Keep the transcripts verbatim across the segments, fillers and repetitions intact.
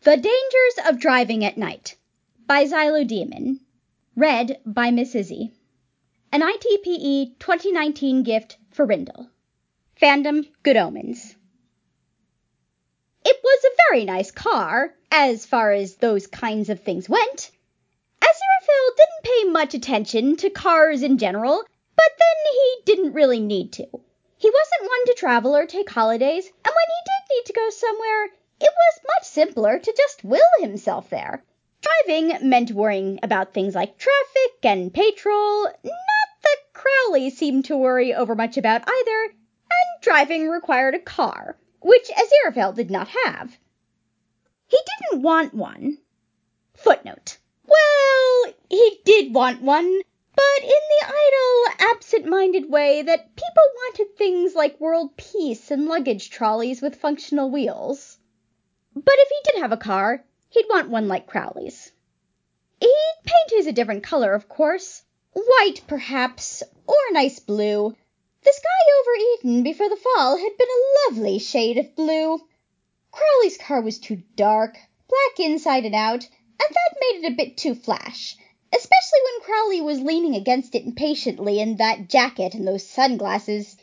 The Dangers of Driving at Night by Xylodemon. Read by Miss Izzy. An I T P E twenty nineteen gift for Rindle. Fandom Good Omens. It was a very nice car, as far as those kinds of things went. Aziraphale didn't pay much attention to cars in general, but then he didn't really need to. He wasn't one to travel or take holidays, and when he did need to go somewhere, it was much simpler to just will himself there. Driving meant worrying about things like traffic and petrol, not that Crowley seemed to worry over much about either, and driving required a car, which Aziraphale did not have. He didn't want one. Footnote. Well, he did want one, but in the idle, absent-minded way that people wanted things like world peace and luggage trolleys with functional wheels. But if he did have a car, he'd want one like Crowley's. He'd paint his a different color, of course. White, perhaps, or a nice blue. The sky over Eden before the fall had been a lovely shade of blue. Crowley's car was too dark, black inside and out, and that made it a bit too flash, especially when Crowley was leaning against it impatiently in that jacket and those sunglasses.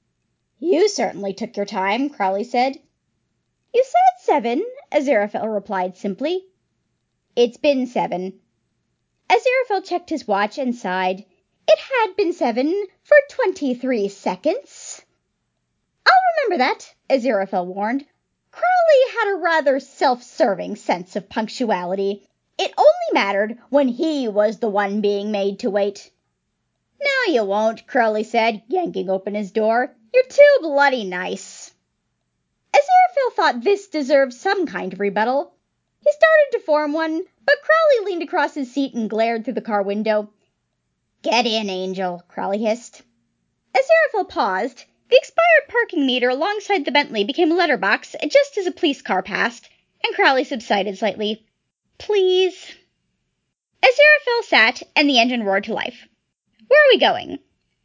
"You certainly took your time," Crowley said. "You said seven," Aziraphale replied simply. "It's been seven." Aziraphale checked his watch and sighed. It had been seven for twenty-three seconds. "I'll remember that," Aziraphale warned. Crowley had a rather self-serving sense of punctuality. It only mattered when he was the one being made to wait. "No, you won't," Crowley said, yanking open his door. "You're too bloody nice." Aziraphale thought this deserved some kind of rebuttal. He started to form one, but Crowley leaned across his seat and glared through the car window. "Get in, Angel," Crowley hissed. Aziraphale paused. The expired parking meter alongside the Bentley became a letterbox just as a police car passed, and Crowley subsided slightly. "Please." Aziraphale sat, and the engine roared to life. "Where are we going?"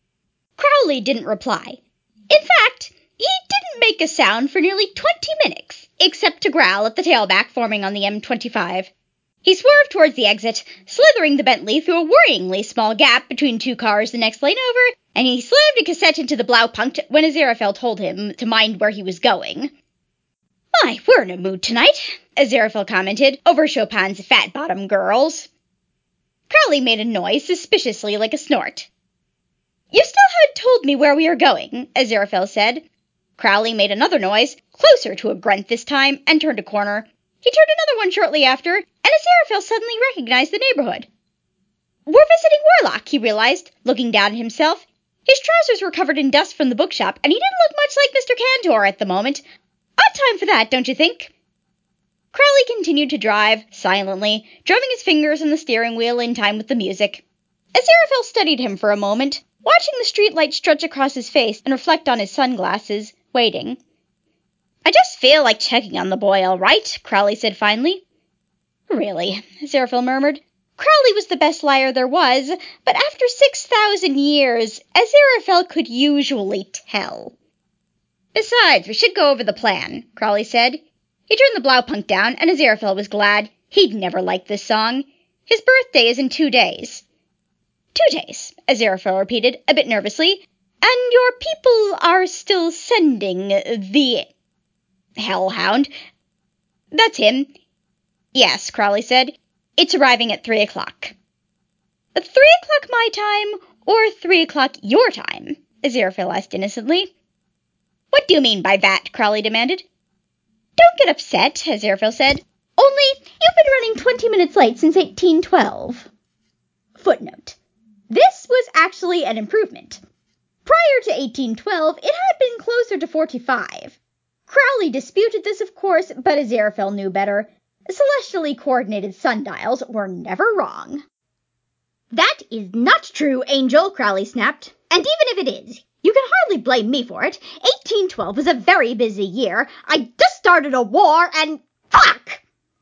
Crowley didn't reply. In fact, he didn't make a sound for nearly twenty minutes, except to growl at the tailback forming on the M twenty-five. He swerved towards the exit, slithering the Bentley through a worryingly small gap between two cars the next lane over, and he slammed a cassette into the Blaupunkt when Aziraphale told him to mind where he was going. "My, we're in a mood tonight," Aziraphale commented over Chopin's Fat Bottom Girls. Crowley made a noise suspiciously like a snort. "You still haven't told me where we are going," Aziraphale said. Crowley made another noise, closer to a grunt this time, and turned a corner. He turned another one shortly after, and Aziraphale suddenly recognized the neighborhood. "We're visiting Warlock," he realized, looking down at himself. His trousers were covered in dust from the bookshop, and he didn't look much like Mister Cantor at the moment. Odd time for that, don't you think? Crowley continued to drive, silently, drumming his fingers on the steering wheel in time with the music. Aziraphale studied him for a moment, watching the streetlight stretch across his face and reflect on his sunglasses, waiting. "I just feel like checking on the boy, all right," Crowley said finally. "Really," Aziraphale murmured. Crowley was the best liar there was, but after six thousand years, Aziraphale could usually tell. "Besides, we should go over the plan," Crowley said. He turned the Blaupunkt down, and Aziraphale was glad. He'd never liked this song. His birthday is in two days. Two days, Aziraphale repeated, a bit nervously. "And your people are still sending the Hellhound?" "That's him." "Yes," Crowley said. "It's arriving at three o'clock." "Three o'clock my time, or three o'clock your time?" Aziraphale asked innocently. "What do you mean by that?" Crowley demanded. "Don't get upset," Aziraphale said. "Only, you've been running twenty minutes late since eighteen twelve. Footnote. This was actually an improvement. Prior to eighteen twelve, it had been closer to forty-five. Crowley disputed this, of course, but Aziraphale knew better. Celestially coordinated sundials were never wrong. "That is not true, Angel," Crowley snapped. "And even if it is, you can hardly blame me for it. eighteen twelve was a very busy year. I just started a war and... Fuck!"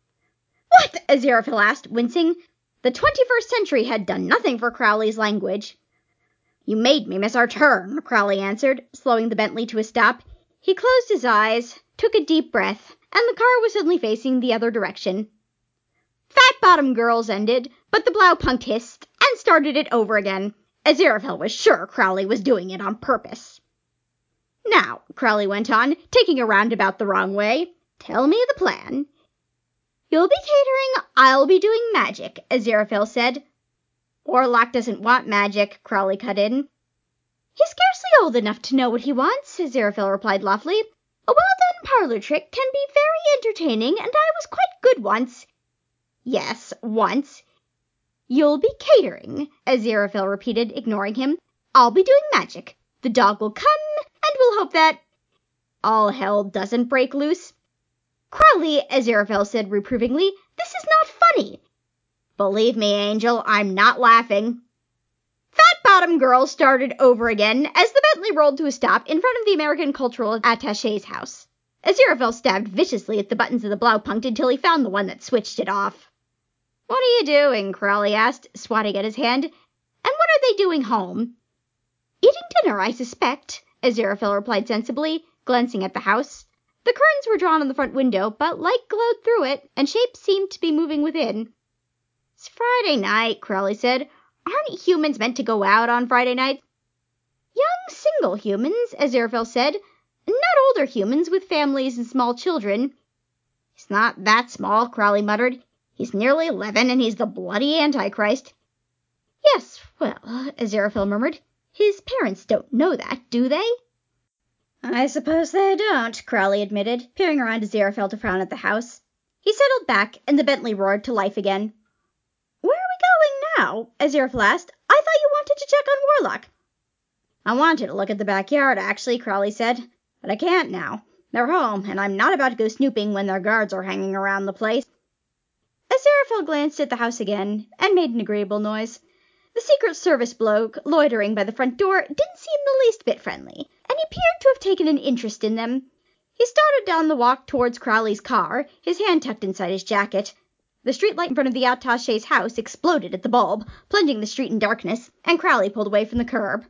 "What?" Aziraphale asked, wincing. The twenty-first century had done nothing for Crowley's language. "You made me miss our turn," Crowley answered, slowing the Bentley to a stop. He closed his eyes, took a deep breath, and the car was suddenly facing the other direction. Fat-bottom girls ended, but the Blaupunkt hissed and started it over again. Aziraphale was sure Crowley was doing it on purpose. Now, Crowley went on, taking a roundabout the wrong way, tell me the plan. You'll be catering, I'll be doing magic, Aziraphale said. Orlok doesn't want magic, Crowley cut in. He's scarcely old enough to know what he wants, Aziraphale replied loftily. A well-done parlor trick can be very entertaining, and I was quite good once. Yes, once. You'll be catering, Aziraphale repeated, ignoring him. I'll be doing magic. The dog will come, and we'll hope that all hell doesn't break loose. Crowley, Aziraphale said reprovingly, this is not funny. Believe me, Angel, I'm not laughing. Fat-bottom girl started over again as the Bentley rolled to a stop in front of the American Cultural Attaché's house. Aziraphale stabbed viciously at the buttons of the Blaupunkt until he found the one that switched it off. What are you doing? Crowley asked, swatting at his hand. And what are they doing home? Eating dinner, I suspect, Aziraphale replied sensibly, glancing at the house. The curtains were drawn on the front window, but light glowed through it, and shapes seemed to be moving within. It's Friday night, Crowley said. Aren't humans meant to go out on Friday nights? Young single humans, Aziraphale said. Not older humans with families and small children. He's not that small, Crowley muttered. He's nearly eleven, and he's the bloody Antichrist. Yes, well, Aziraphale murmured. His parents don't know that, do they? I suppose they don't, Crowley admitted, peering around Aziraphale to frown at the house. He settled back, and the Bentley roared to life again. Where are we going now? Aziraphale asked. I thought you wanted to check on Warlock. I wanted to look at the backyard, actually, Crowley said, but I can't now. They're home, and I'm not about to go snooping when their guards are hanging around the place. Aziraphale glanced at the house again, and made an agreeable noise. The Secret Service bloke, loitering by the front door, didn't seem the least bit friendly, and he appeared to have taken an interest in them. He started down the walk towards Crowley's car, his hand tucked inside his jacket. The streetlight in front of the attaché's house exploded at the bulb, plunging the street in darkness, and Crowley pulled away from the curb.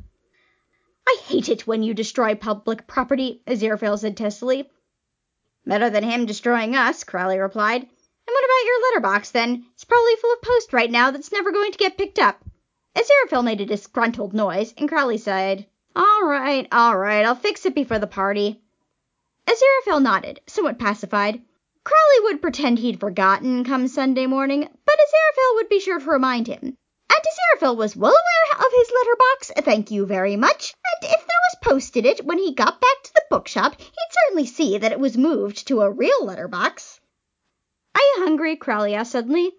I hate it when you destroy public property, Aziraphale said testily. Better than him destroying us, Crowley replied. And what about your letterbox, then? It's probably full of post right now that's never going to get picked up. Aziraphale made a disgruntled noise, and Crowley sighed. All right, all right, I'll fix it before the party. Aziraphale nodded, somewhat pacified. Crowley would pretend he'd forgotten come Sunday morning, but Aziraphale would be sure to remind him. And Aziraphale was well aware of his letterbox, thank you very much, and if there was post in it when he got back to the bookshop, he'd certainly see that it was moved to a real letterbox. Are you hungry? Crowley asked suddenly.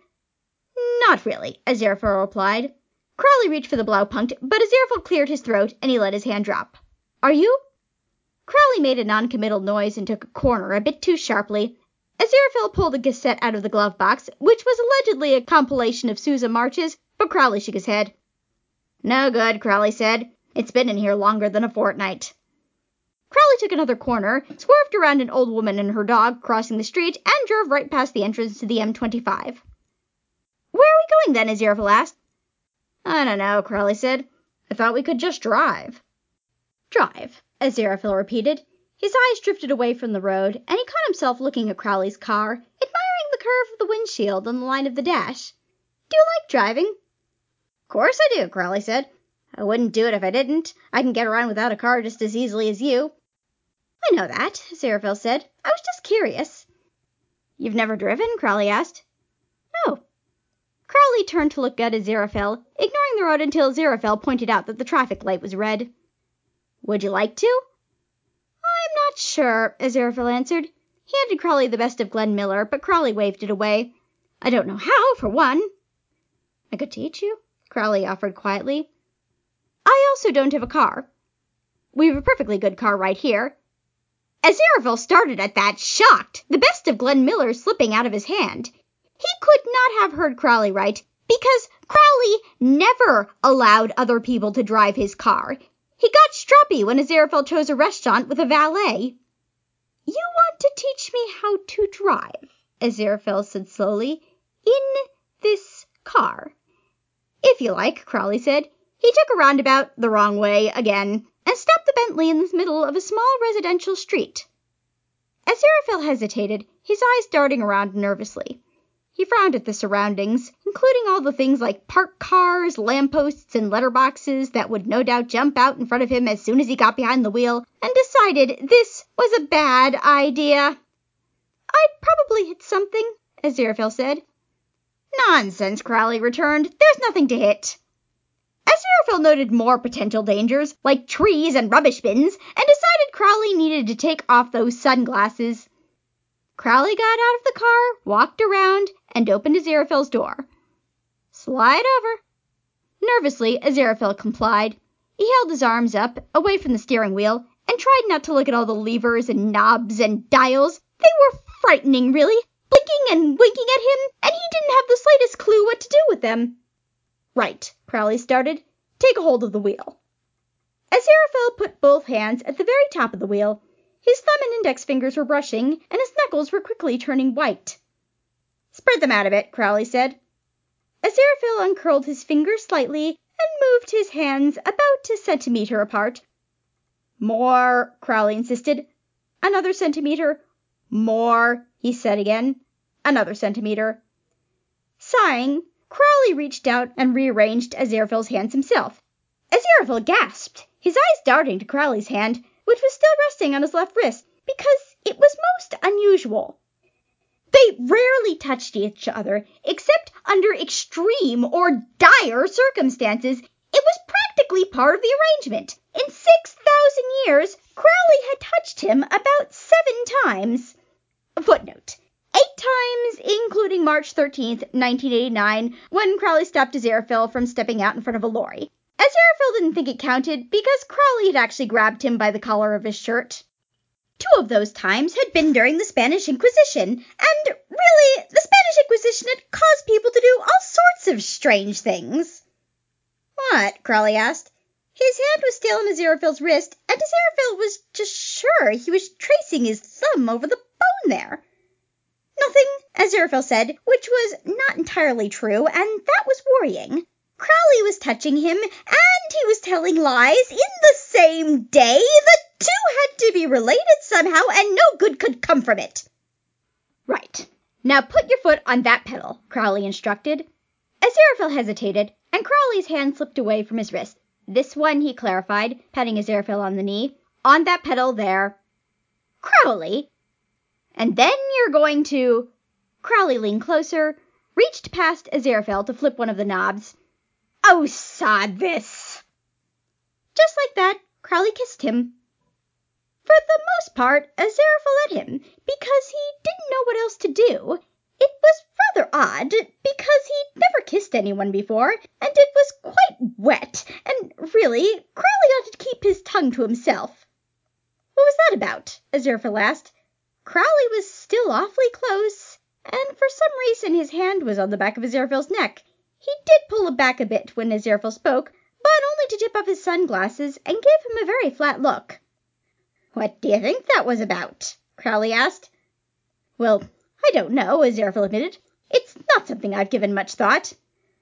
Not really, Aziraphale replied. Crowley reached for the Blaupunkt, but Aziraphale cleared his throat, and he let his hand drop. Are you? Crowley made a non-committal noise and took a corner a bit too sharply. Aziraphale pulled the Gazette out of the glove box, which was allegedly a compilation of Sousa marches, but Crowley shook his head. No good, Crowley said. It's been in here longer than a fortnight. Crowley took another corner, swerved around an old woman and her dog crossing the street, and drove right past the entrance to the M twenty-five. Where are we going then? Aziraphale asked. I don't know, Crowley said. I thought we could just drive. Drive, Aziraphale repeated. His eyes drifted away from the road, and he caught himself looking at Crowley's car, admiring the curve of the windshield and the line of the dash. Do you like driving? Of course I do, Crowley said. I wouldn't do it if I didn't. I can get around without a car just as easily as you. I know that, Aziraphale said. I was just curious. You've never driven? Crowley asked. No. Crowley turned to look at Aziraphale, ignoring the road until Aziraphale pointed out that the traffic light was red. Would you like to? I'm not sure, Aziraphale answered. He handed Crowley the best of Glenn Miller, but Crowley waved it away. I don't know how, for one. I could teach you, Crowley offered quietly. I also don't have a car. We have a perfectly good car right here. Aziraphale started at that, shocked, the best of Glenn Miller slipping out of his hand. He could not have heard Crowley right, because Crowley never allowed other people to drive his car. He got stroppy when Aziraphale chose a restaurant with a valet. You want to teach me how to drive, Aziraphale said slowly, in this car. If you like, Crowley said. He took a roundabout the wrong way again, and stopped the Bentley in the middle of a small residential street. Aziraphale hesitated, his eyes darting around nervously. He frowned at the surroundings, including all the things like parked cars, lampposts, and letterboxes that would no doubt jump out in front of him as soon as he got behind the wheel, and decided this was a bad idea. I'd probably hit something, Aziraphale said. Nonsense, Crowley returned. There's nothing to hit. Aziraphale noted more potential dangers, like trees and rubbish bins, and decided Crowley needed to take off those sunglasses. Crowley got out of the car, walked around, and opened Aziraphale's door. Slide over. Nervously, Aziraphale complied. He held his arms up, away from the steering wheel, and tried not to look at all the levers and knobs and dials. They were frightening, really, blinking and winking at him, and he didn't have the slightest clue what to do with them. Right, Crowley started. Take a hold of the wheel. Aziraphale put both hands at the very top of the wheel. His thumb and index fingers were brushing, and his knuckles were quickly turning white. Spread them out a bit, Crowley said. Aziraphale uncurled his fingers slightly and moved his hands about a centimeter apart. More, Crowley insisted. Another centimeter. More, he said again. Another centimeter. Sighing, Crowley reached out and rearranged Aziraphale's hands himself. Aziraphale gasped, his eyes darting to Crowley's hand, which was still resting on his left wrist, because it was most unusual. They rarely touched each other, except under extreme or dire circumstances. It was practically part of the arrangement. In six thousand years, Crowley had touched him about seven times. Footnote. Eight times, including March thirteenth, nineteen eighty-nine, when Crowley stopped Aziraphale from stepping out in front of a lorry. Aziraphale didn't think it counted because Crowley had actually grabbed him by the collar of his shirt. Two of those times had been during the Spanish Inquisition, and really, the Spanish Inquisition had caused people to do all sorts of strange things. What? Crowley asked. His hand was still on Aziraphale's wrist, and Aziraphale was just sure he was tracing his thumb over the bone there. Nothing, Aziraphale said, which was not entirely true, and that was worrying. Crowley was touching him, and he was telling lies in the same day. The two had to be related somehow, and no good could come from it. Right. Now put your foot on that pedal, Crowley instructed. Aziraphale hesitated, and Crowley's hand slipped away from his wrist. This one, he clarified, patting Aziraphale on the knee. On that pedal there. Crowley. And then you're going to... Crowley leaned closer, reached past Aziraphale to flip one of the knobs. Oh, sod this! Just like that, Crowley kissed him. For the most part, Aziraphale let him, because he didn't know what else to do. It was rather odd, because he'd never kissed anyone before, and it was quite wet, and really, Crowley ought to keep his tongue to himself. What was that about? Aziraphale asked. Crowley was still awfully close, and for some reason his hand was on the back of Aziraphale's neck. He did pull it back a bit when Aziraphale spoke, but only to tip off his sunglasses and give him a very flat look. What do you think that was about? Crowley asked. Well, I don't know, Aziraphale admitted. It's not something I've given much thought.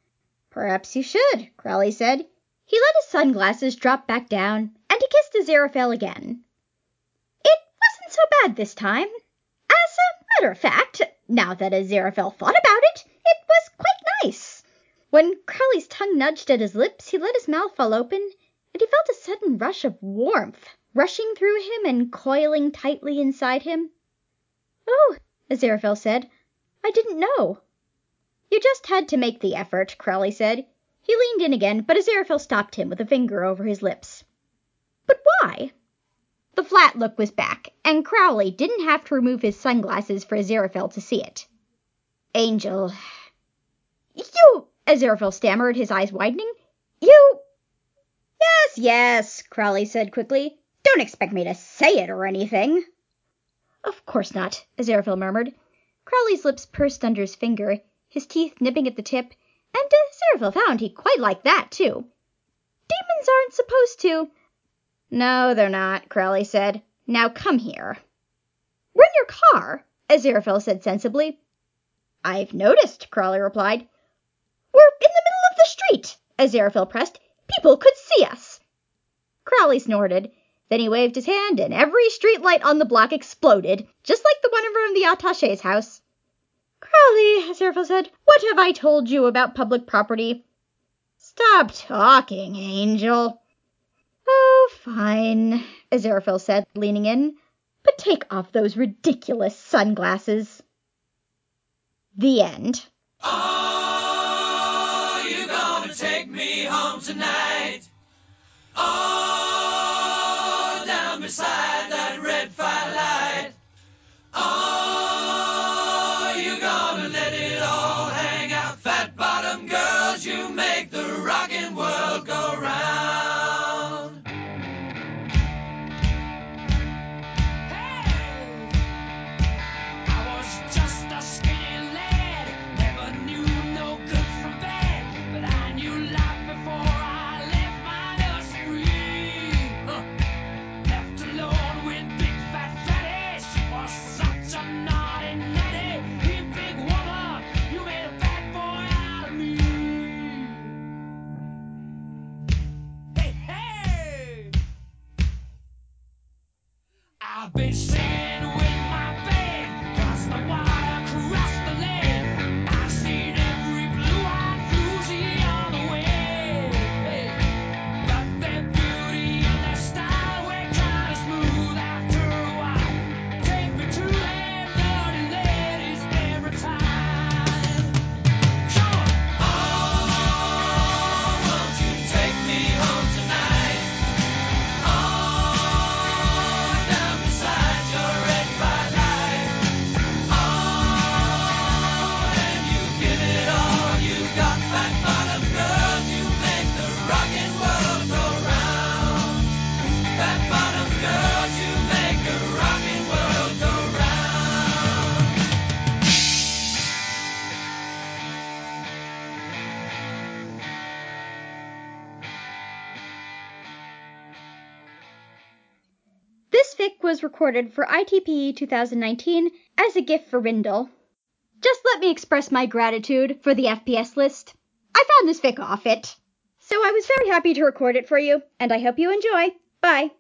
Perhaps you should, Crowley said. He let his sunglasses drop back down, and he kissed Aziraphale again. It wasn't so bad this time. As a matter of fact, now that Aziraphale thought about it, it was quite nice. When Crowley's tongue nudged at his lips, he let his mouth fall open, and he felt a sudden rush of warmth rushing through him and coiling tightly inside him. Oh, Aziraphale said, I didn't know. You just had to make the effort, Crowley said. He leaned in again, but Aziraphale stopped him with a finger over his lips. But why? The flat look was back, and Crowley didn't have to remove his sunglasses for Aziraphale to see it. Angel. You... Aziraphale stammered, his eyes widening. You... Yes, yes, Crowley said quickly. Don't expect me to say it or anything. Of course not, Aziraphale murmured. Crowley's lips pursed under his finger, his teeth nipping at the tip, and Aziraphale found he quite liked that, too. Demons aren't supposed to... No, they're not, Crowley said. Now come here. We're in your car, Aziraphale said sensibly. I've noticed, Crowley replied. We're in the middle of the street, Aziraphale pressed. People could see us. Crowley snorted. Then he waved his hand, and every street light on the block exploded, just like the one in front of the attache's house. Crowley, Aziraphale said, what have I told you about public property? Stop talking, Angel. Oh, fine, Aziraphale said, leaning in. But take off those ridiculous sunglasses. The end. Oh, you gonna take me home tonight? Oh, down beside that red firelight. Oh, you gonna let it all hang out, fat bottom girls, you make the rockin' world go round. Hey, I was just a skinny lad, never knew no good from bad, but I knew life before I left my nursery. Huh. Left alone with big fat fatty, she was such a naughty natty. You big woman, you made a bad boy out of me. Hey, hey, I've been singing with my band, crossed the water, crossed the land. I've seen every blue-eyed floozy on the way. Hey. But their beauty and their style were kind of smooth after a while. Take me to them dirty ladies every time. Come on. Oh, won't you take me home tonight? Oh, down beside your red firelight. Oh, and you give it all you got, fat bottom girls, you make the rockin' world go round. Fat bottom girls, you make the rockin' world go round. This fic was recorded for I T P E twenty nineteen as a gift for Rindle. Just let me express my gratitude for the F P S list. I found this fic off it. So I was very happy to record it for you, and I hope you enjoy. Bye.